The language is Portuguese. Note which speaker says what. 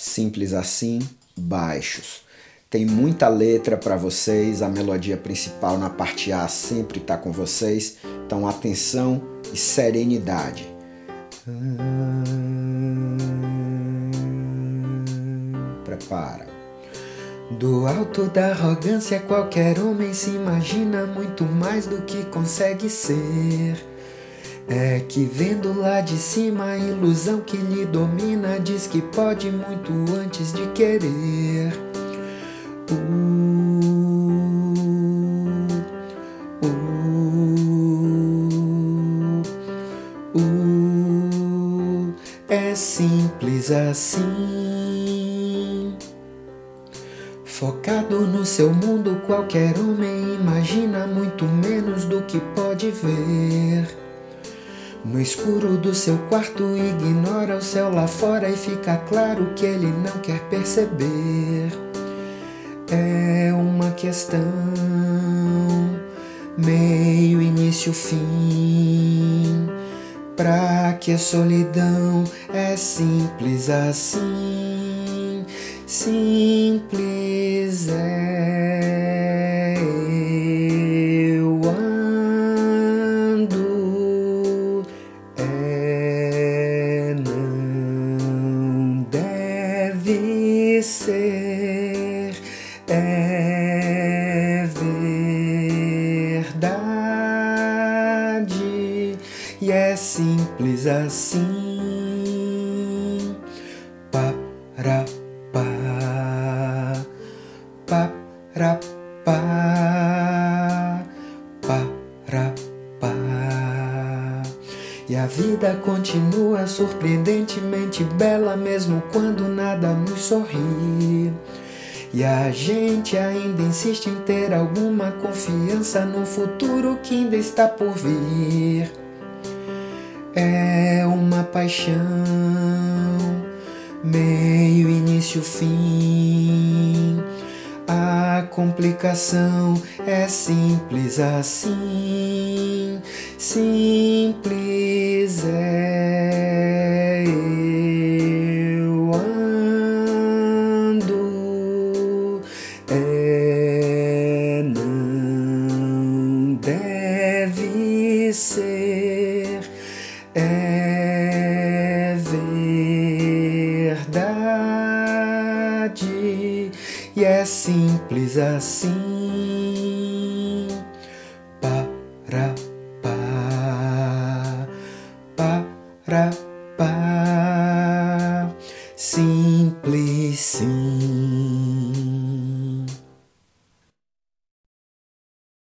Speaker 1: Simples assim, baixos. Tem muita letra para vocês, a melodia principal na parte A sempre está com vocês, então atenção e serenidade. Prepara. Do alto da arrogância qualquer homem se imagina muito mais do que consegue ser. É que vendo lá de cima a ilusão que lhe domina diz que pode muito antes de querer. É simples assim. Focado no seu mundo, qualquer homem imagina muito menos do que pode ver. No escuro do seu quarto ignora o céu lá fora e fica claro que ele não quer perceber. É uma questão, meio, início, fim. Pra que a solidão é simples assim. Simples é eu ando, não deve ser, é verdade e é simples assim. Para pá, para pá, para pá. E a vida continua surpreendentemente bela mesmo quando nada nos sorri. E a gente ainda insiste em ter alguma confiança no futuro que ainda está por vir. É uma paixão, meio, início, fim. A complicação é simples assim. Simples é eu ando, não deve ser, é verdade e é simples assim. Para pá, para pá, simples sim.